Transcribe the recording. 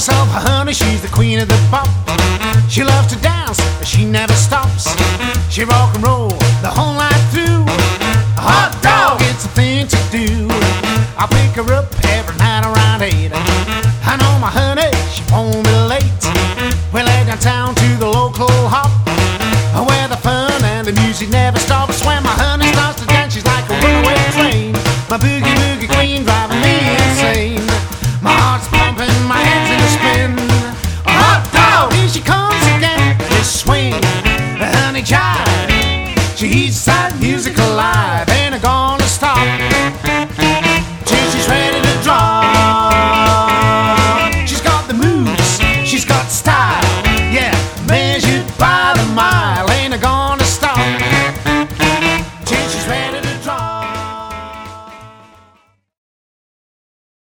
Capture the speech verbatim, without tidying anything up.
myself a honey, she's the queen of the pop. She loves to dance, but she never stops. She rock and roll the whole night through. A hot dog, it's a thing to do. I'll pick her up